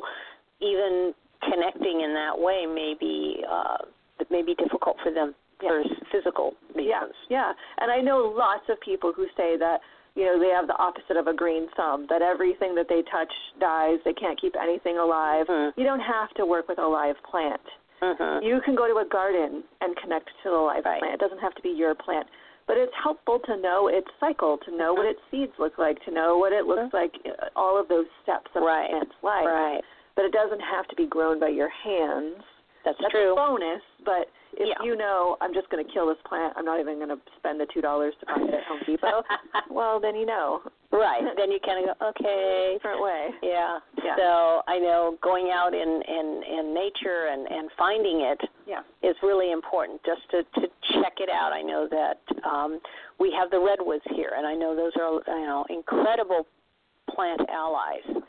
even connecting in that way, may be difficult for them for physical reasons. Yeah. And I know lots of people who say that, they have the opposite of a green thumb, that everything that they touch dies, they can't keep anything alive. You don't have to work with a live plant. You can go to a garden and connect to the live plant. It doesn't have to be your plant. But it's helpful to know its cycle, to know what its seeds look like, to know what it looks like, all of those steps of a plant's life. But it doesn't have to be grown by your hands. That's true. A bonus, but If you know, I'm just going to kill this plant, I'm not even going to spend the $2 to buy it at Home Depot, well, then you know. Right. Then you kind of go, okay. Different way. Yeah. So I know going out in nature and finding it is really important, just to check it out. I know that we have the redwoods here, and I know those are incredible plant allies.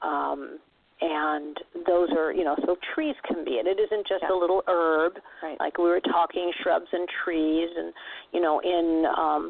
And those are, so trees can be it. It isn't just a little herb, like we were talking, shrubs and trees. And, in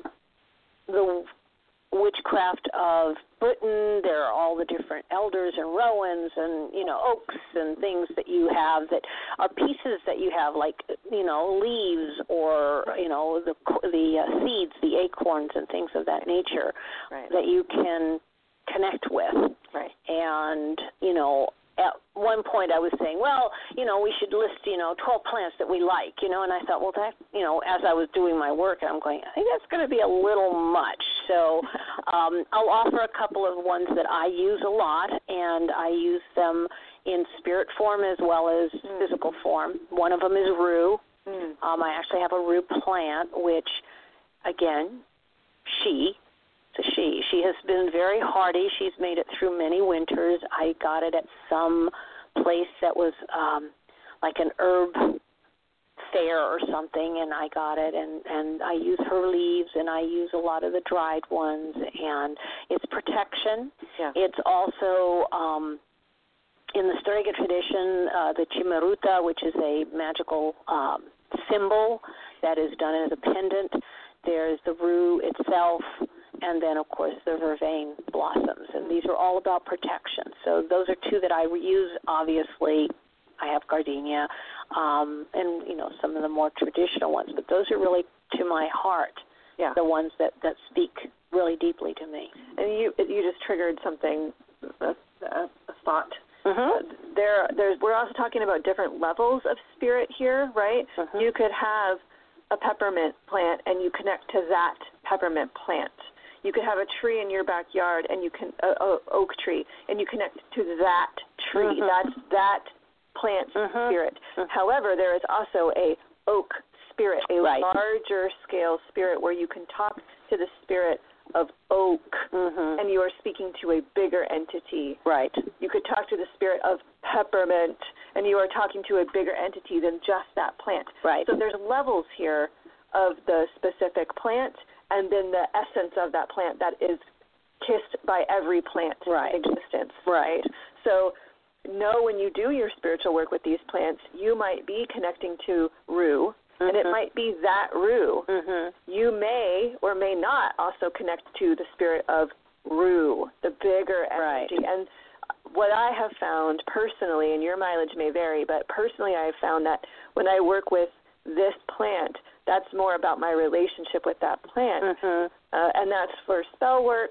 the witchcraft of Britain, there are all the different elders and rowans and, oaks and things that you have that are pieces that you have, like, leaves or, the seeds, the acorns and things of that nature that you can connect with. Right. And, at one point I was saying, well, we should list, 12 plants that we like, and I thought, well, that, as I was doing my work, I'm going, I think that's going to be a little much. So I'll offer a couple of ones that I use a lot, and I use them in spirit form as well as physical form. One of them is rue. I actually have a rue plant, which, again, she has been very hardy. She's made it through many winters. I got it at some place that was like an herb fair or something, and I got it, and I use her leaves, and I use a lot of the dried ones, and it's protection. Yeah. It's also, in the Sturga tradition, the chimaruta, which is a magical symbol that is done as a pendant. There's the rue itself, and then, of course, the vervain blossoms. And these are all about protection. So those are two that I use, obviously. I have gardenia and, some of the more traditional ones. But those are really to my heart, the ones that speak really deeply to me. And you just triggered something, a thought. We're also talking about different levels of spirit here, right? You could have a peppermint plant, and you connect to that peppermint plant. You could have a tree in your backyard, and you can oak tree, and you connect to that tree. That's that plant's spirit. However, there is also a oak spirit, a larger scale spirit, where you can talk to the spirit of oak, and you are speaking to a bigger entity. Right. You could talk to the spirit of peppermint, and you are talking to a bigger entity than just that plant. Right. So there's levels here of the specific plant, and then the essence of that plant that is kissed by every plant in existence. Right. So know when you do your spiritual work with these plants, you might be connecting to rue, and it might be that rue. You may or may not also connect to the spirit of rue, the bigger energy. And what I have found personally, and your mileage may vary, but personally I have found that when I work with this plant, that's more about my relationship with that plant. And that's for spell work,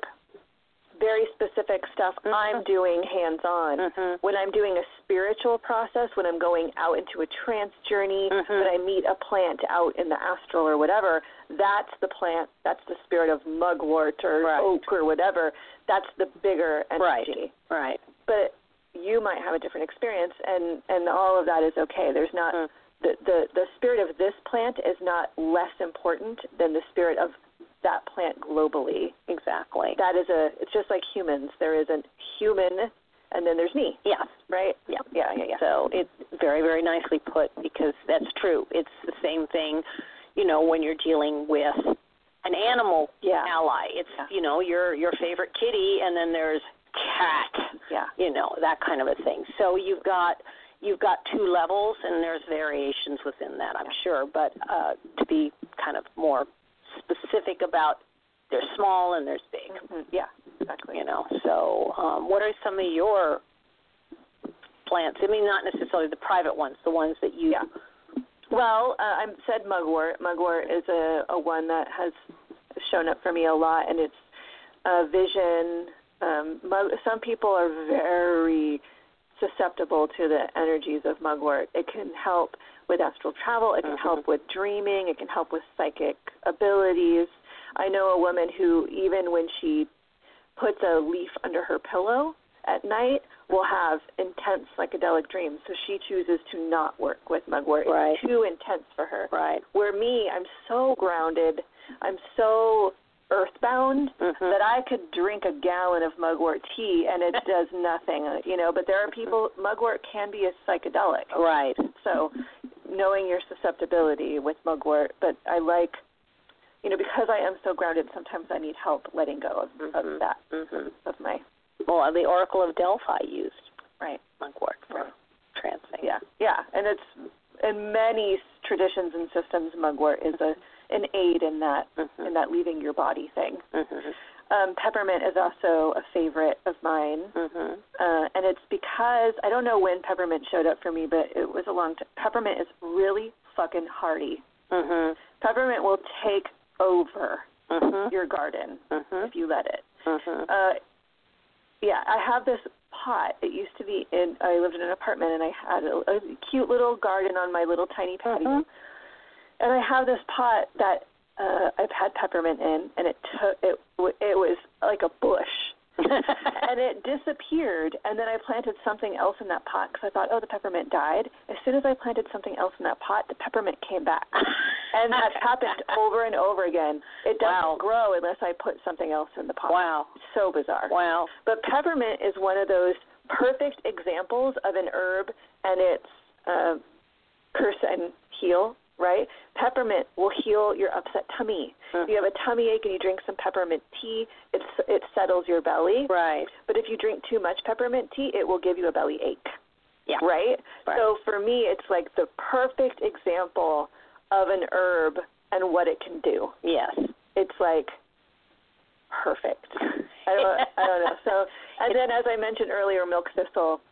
very specific stuff I'm doing hands-on. When I'm doing a spiritual process, when I'm going out into a trance journey, when I meet a plant out in the astral or whatever, that's the plant, that's the spirit of mugwort or oak or whatever. That's the bigger energy. Right. But you might have a different experience, and all of that is okay. There's not the spirit of this plant is not less important than the spirit of that plant globally. Exactly. That is it's just like humans. There is a human, and then there's me. Yes. Right? Yeah. So it's very, very nicely put, because that's true. It's the same thing, when you're dealing with an animal ally. It's, your favorite kitty, and then there's cat. That kind of a thing. So you've got two levels, and there's variations within that, I'm sure. But to be kind of more specific about, there's small and there's big. Yeah, exactly. So what are some of your plants? I mean, not necessarily the private ones, the ones that you... Well, I said mugwort. Mugwort is a one that has shown up for me a lot, and it's vision. Some people are very susceptible to the energies of mugwort. It can help with astral travel. It can help with dreaming. It can help with psychic abilities. I know a woman who, even when she puts a leaf under her pillow, at night will have intense psychedelic dreams. So she chooses to not work with mugwort. Right. It's too intense for her. Right. Where me, I'm so grounded, I'm so earthbound that I could drink a gallon of mugwort tea and it does nothing, but there are people, mugwort can be a psychedelic. Right. So knowing your susceptibility with mugwort, but I like, because I am so grounded, sometimes I need help letting go of that, of my... Well, the Oracle of Delphi used mugwort for trancing. Yeah, and it's, in many traditions and systems, mugwort is an aid in that leaving your body thing. Peppermint is also a favorite of mine, and it's because I don't know when peppermint showed up for me, but it was a long time. Peppermint is really fucking hardy. Peppermint will take over your garden if you let it. I have this pot. It used to be I lived in an apartment, and I had a cute little garden on my little tiny patio. And I have this pot that I've had peppermint in, and it was like a bush. And it disappeared, and then I planted something else in that pot because I thought, the peppermint died. As soon as I planted something else in that pot, the peppermint came back. And that happened over and over again. It doesn't grow unless I put something else in the pot. Wow. It's so bizarre. Wow. But peppermint is one of those perfect examples of an herb, and it's curse and heal. Right? Peppermint will heal your upset tummy. If you have a tummy ache and you drink some peppermint tea, it settles your belly. Right. But if you drink too much peppermint tea, it will give you a belly ache. Yeah. Right? So for me, it's like the perfect example of an herb and what it can do. Yes. It's like perfect. I don't know. So, and then as I mentioned earlier, milk thistle.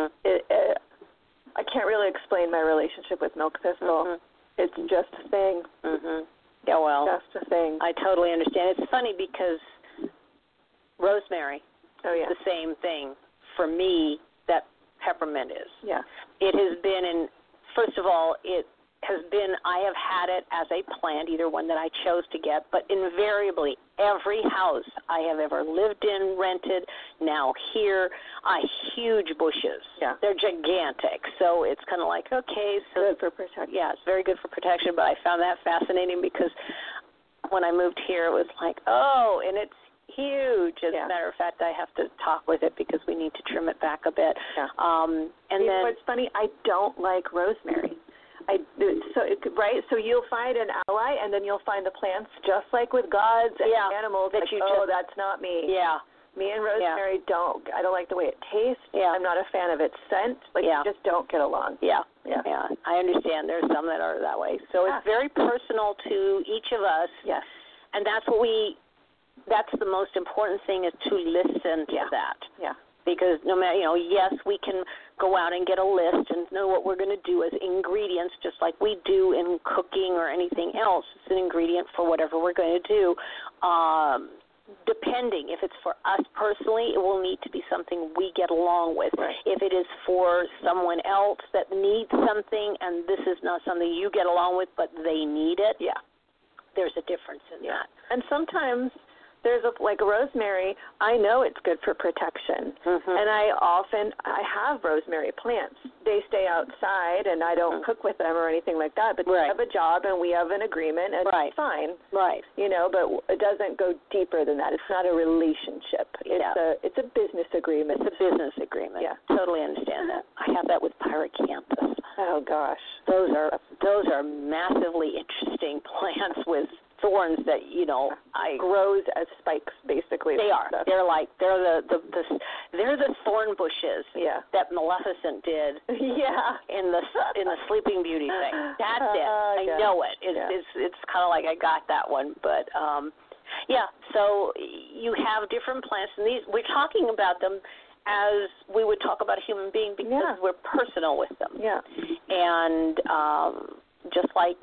I can't really explain my relationship with milk thistle. It's just a thing. Yeah, well, just a thing. I totally understand. It's funny because rosemary is the same thing for me that peppermint is. Yeah. It has been first of all, I have had it as a plant, either one that I chose to get, but invariably every house I have ever lived in, rented, now here, huge bushes. Yeah. They're gigantic. So it's kind of like, okay. So good for protection. Yeah, it's very good for protection, but I found that fascinating because when I moved here, it was like, and it's huge. As a matter of fact, I have to talk with it because we need to trim it back a bit. Yeah. And then what's funny, I don't like rosemary. So you'll find an ally, and then you'll find the plants just like with gods and animals. That that's not me. Yeah. Me and rosemary I don't like the way it tastes. Yeah. I'm not a fan of its scent. We just don't get along. Yeah. I understand. There's some that are that way. So it's very personal to each of us. Yes. And that's the most important thing is to listen to that. Yeah. Because no matter, yes, we can go out and get a list and know what we're going to do as ingredients, just like we do in cooking or anything else. It's an ingredient for whatever we're going to do. Depending, if it's for us personally, it will need to be something we get along with. Right. If it is for someone else that needs something and this is not something you get along with, but they need it, there's a difference in that. And sometimes there's like rosemary, I know it's good for protection. And I have rosemary plants. They stay outside, and I don't cook with them or anything like that, but they have a job, and we have an agreement, and it's fine. Right. But it doesn't go deeper than that. It's not a relationship. It's a business agreement. It's a business agreement. Yeah. Totally understand that. I have that with pyracanthus. Oh, gosh. Those are massively interesting plants with thorns that grows as spikes, basically. They are. They're the thorn bushes that Maleficent did. In the Sleeping Beauty thing. That's it. I know it. It's kind of like I got that one, but So you have different plants, and we're talking about them as we would talk about a human being because we're personal with them. Yeah. And just like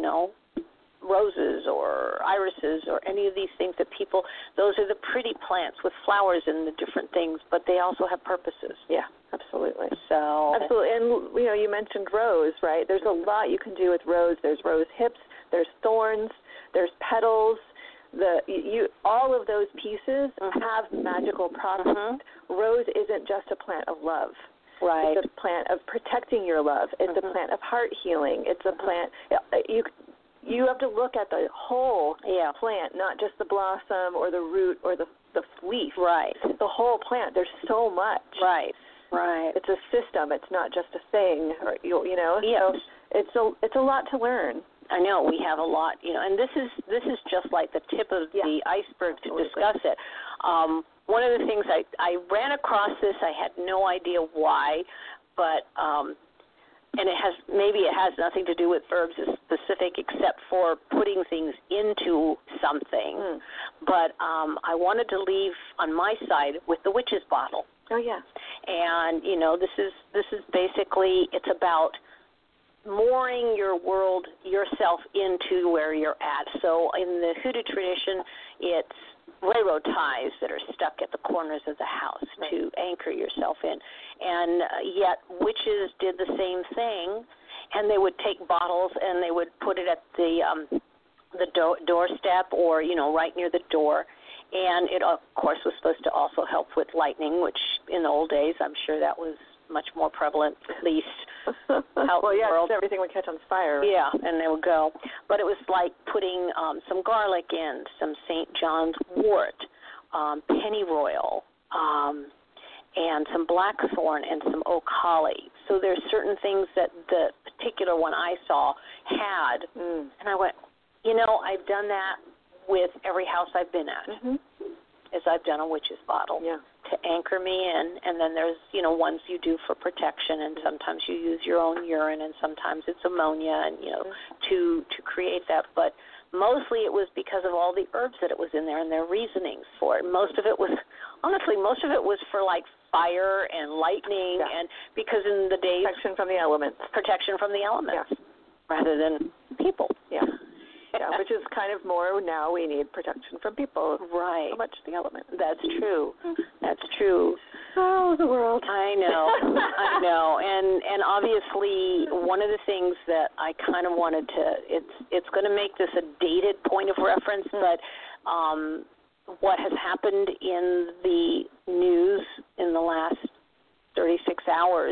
roses or irises or any of these things that those are the pretty plants with flowers and the different things, but they also have purposes. Yeah, absolutely. Absolutely. And, you mentioned rose, right? There's a lot you can do with rose. There's rose hips, there's thorns, there's petals, all of those pieces have magical properties. Rose isn't just a plant of love. Right. It's a plant of protecting your love. It's a plant of heart healing. It's a plant. You have to look at the whole plant, not just the blossom or the root or the leaf. Right. The whole plant. There's so much. Right. Right. It's a system. It's not just a thing. Or you know. Yes. So it's a lot to learn. I know we have a lot, you know, and this is just like the tip of the iceberg to discuss it. One of the things I ran across this, I had no idea why, but and it has nothing to do with herbs specific except for putting things into something. But I wanted to leave on my side with the witch's bottle. Oh yeah. And you know, this is basically, it's about mooring yourself into where you're at. So in the hoodoo tradition, it's railroad ties that are stuck at the corners of the house to anchor yourself in. And yet witches did the same thing, and they would take bottles and they would put it at the doorstep or, you know, right near the door. And it, of course, was supposed to also help with lightning, which in the old days, I'm sure that was much more prevalent, at least out in the world. Everything would catch on fire. Yeah, and they would go. But it was like putting some garlic in, some St. John's wort, pennyroyal, and some blackthorn and some oak holly. So there's certain things that the particular one I saw had. And I went, you know, I've done that with every house I've been at, is I've done a witch's bottle to anchor me in, and then there's, you know, ones you do for protection, and sometimes you use your own urine, and sometimes it's ammonia, and, you know, to create that. But mostly it was because of all the herbs that it was in there and their reasonings for it. Most of it was for, like, fire and lightning, and because in the days... Protection from the elements. Rather than people. Yeah, which is kind of more now we need protection from people. Right. So much the element. That's true. That's true. Oh, the world. I know. I know. And obviously one of the things that I kind of wanted to, it's going to make this a dated point of reference, but what has happened in the news in the last 36 hours,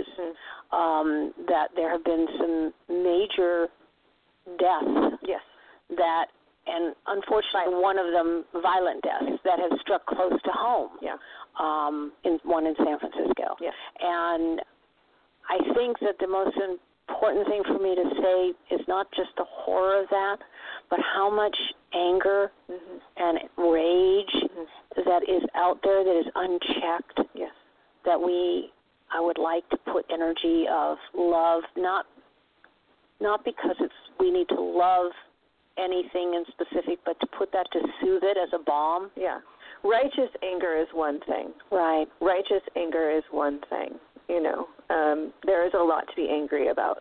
that there have been some major deaths. Yes. That, and unfortunately one of them violent deaths that have struck close to home. One in San Francisco. And I think that the most important thing for me to say is not just the horror of that, but how much anger and rage that is out there that is unchecked. That I would like to put energy of love, not because we need to love anything in specific, but to put that to soothe it as a balm. Righteous anger is one thing. Right. Righteous anger is one thing. You know, there is a lot to be angry about.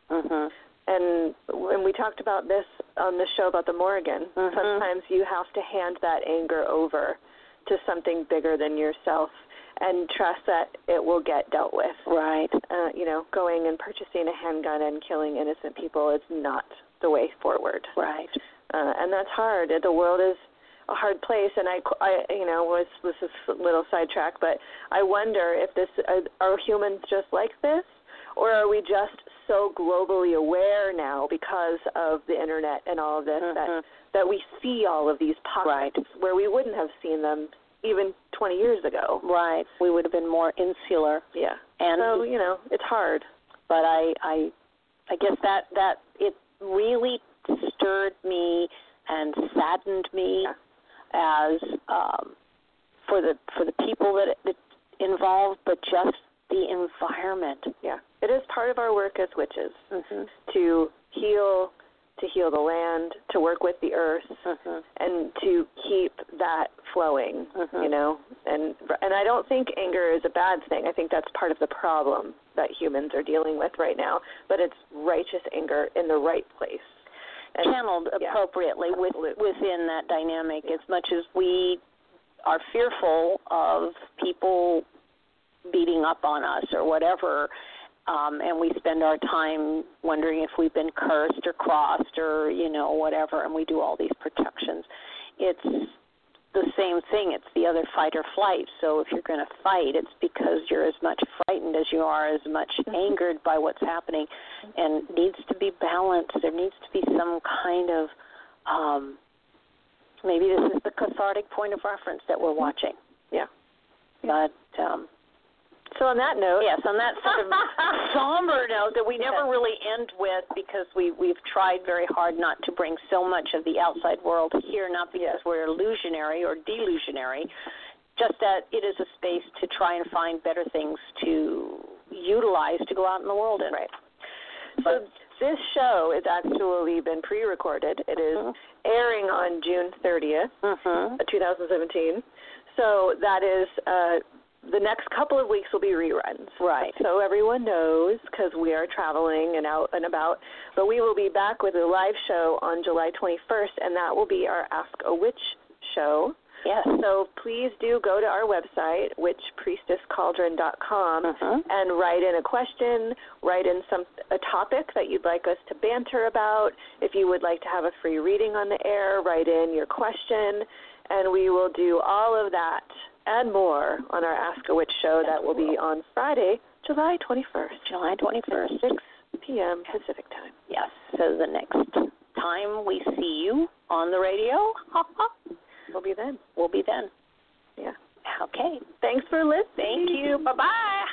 And when we talked about this on the show about the Morrigan, sometimes you have to hand that anger over to something bigger than yourself and trust that it will get dealt with. Right. You know, going and purchasing a handgun and killing innocent people is not the way forward. Right. And that's hard. The world is a hard place, and I you know, this is a little sidetrack, but I wonder if are humans just like this, or are we just so globally aware now because of the internet and all of this that we see all of these pockets where we wouldn't have seen them even 20 years ago. Right. We would have been more insular. And so, you know, it's hard. But I guess that it really stirred me and saddened me as for the people that it involved, but just the environment. It is part of our work as witches to heal the land, to work with the earth, and to keep that flowing, you know. And I don't think anger is a bad thing. I think that's part of the problem that humans are dealing with right now. But it's righteous anger in the right place. And channeled appropriately within that dynamic. As much as we are fearful of people beating up on us or whatever, and we spend our time wondering if we've been cursed or crossed or, you know, whatever, and we do all these protections. it's the same thing. It's the other fight or flight. So if you're going to fight, it's because you're as much frightened as you are as much angered by what's happening, and it needs to be balanced. There needs to be some kind of, maybe this is the cathartic point of reference that we're watching. Yeah. But, so on that note. Yes, on that sort of somber note that we never really end with, because we've tried very hard not to bring so much of the outside world here, not because we're illusionary or delusionary, just that it is a space to try and find better things to utilize to go out in the world in. Right. So this show has actually been pre-recorded. It is airing on June 30th, 2017. So that is the next couple of weeks will be reruns. Right. So everyone knows, because we are traveling and out and about. But we will be back with a live show on July 21st, and that will be our Ask a Witch show. Yes. So please do go to our website, witchpriestesscauldron.com, and write in a question, write in a topic that you'd like us to banter about. If you would like to have a free reading on the air, write in your question, and we will do all of that and more on our Ask a Witch show that will be on Friday, July 21st. July 21st. 6 p.m. Pacific time. Yes. So the next time we see you on the radio, We'll be then. We'll be then. Yeah. Okay. Thanks for listening. Thank you. Bye-bye.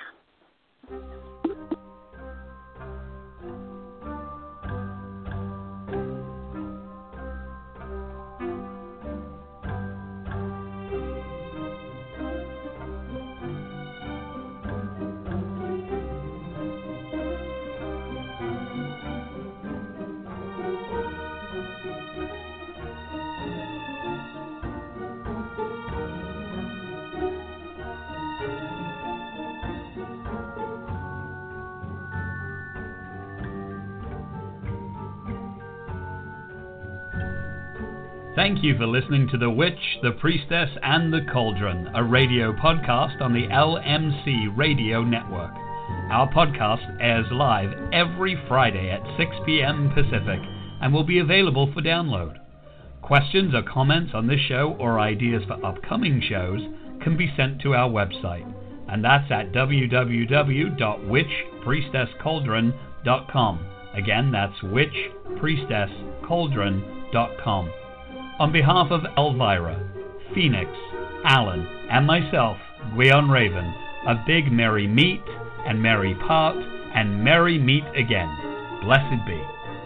Thank you for listening to The Witch, the Priestess, and the Cauldron, a radio podcast on the LMC Radio Network. Our podcast airs live every Friday at 6 p.m. Pacific and will be available for download. Questions or comments on this show or ideas for upcoming shows can be sent to our website, and that's at www.witchpriestesscauldron.com. Again, that's witchpriestesscauldron.com. On behalf of Elvira, Phoenix, Alan, and myself, Gwion Raven, a big merry meet and merry part and merry meet again. Blessed be.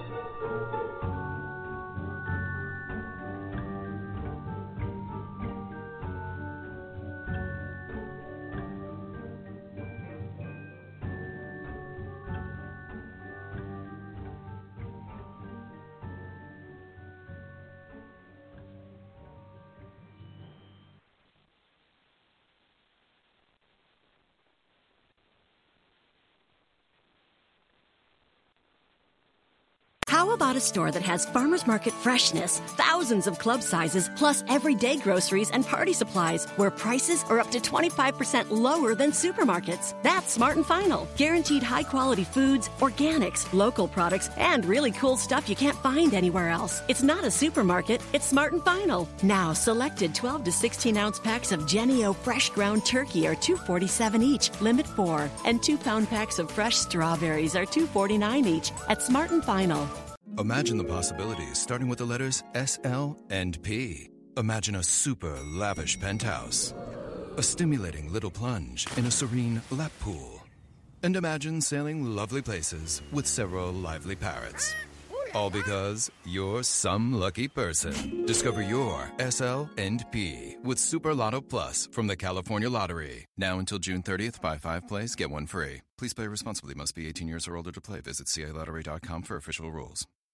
How about a store that has farmers market freshness, thousands of club sizes, plus everyday groceries and party supplies, where prices are up to 25% lower than supermarkets? That's Smart and Final. Guaranteed high-quality foods, organics, local products, and really cool stuff you can't find anywhere else. It's not a supermarket, it's Smart and Final. Now, selected 12 to 16-ounce packs of Jennie-O fresh ground turkey are $2.47 each, limit 4, and 2-pound packs of fresh strawberries are $2.49 each at Smart and Final. Imagine the possibilities, starting with the letters S, L, and P. Imagine a super lavish penthouse, a stimulating little plunge in a serene lap pool. And imagine sailing lovely places with several lively parrots. All because you're some lucky person. Discover your SL and P with Super Lotto Plus from the California Lottery. Now until June 30th, buy 5 plays, get 1 free. Please play responsibly. Must be 18 years or older to play. Visit CALottery.com for official rules.